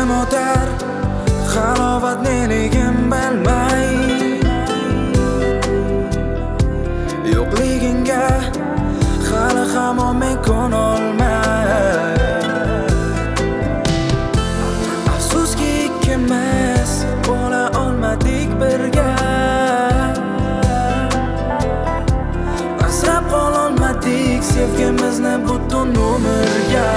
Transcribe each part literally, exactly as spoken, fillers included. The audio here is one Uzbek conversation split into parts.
kunim o'tar halovat neligim bilmay yo'qligingga hali hamon men ko'nolmay afsuski ikkimiz bo'la olmadik birga asrab qololmadik sevgimizni butun umrga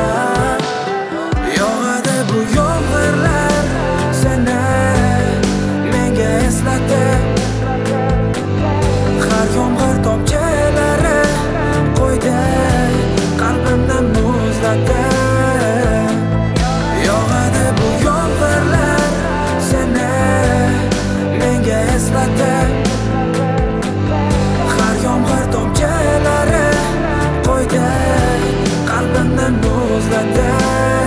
yog'adi bu yomg'irlar seni menga eslatib har yomg'ir tomchilari qo'ydi qalbimni muzlatib yog'adi bu yomg'irlar seni menga eslatib har yomg'ir tomchilari qo'ydi qalbimni muzlatib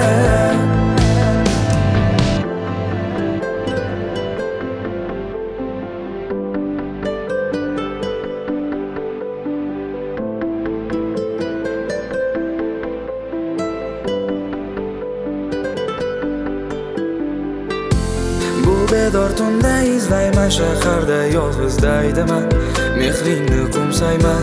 bedor tunda izlayman shaharda yolg'iz daydaman mehringni qo'msayman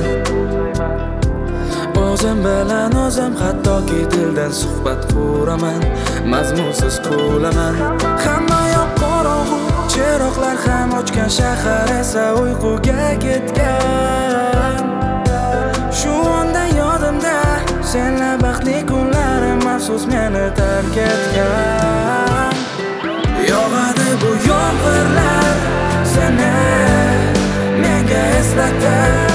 o'zim bilan o'zim hattoki dildan suhbat quraman mazmunsiz qulaman hamma yoq qorong'u chiroqlar ham ochgan shahar esa uyquga ketgan shu onda yodimda senla baxtli kunlarim afsus meni tark etgan yog'adi bu yomg'irlar seni menga eslatib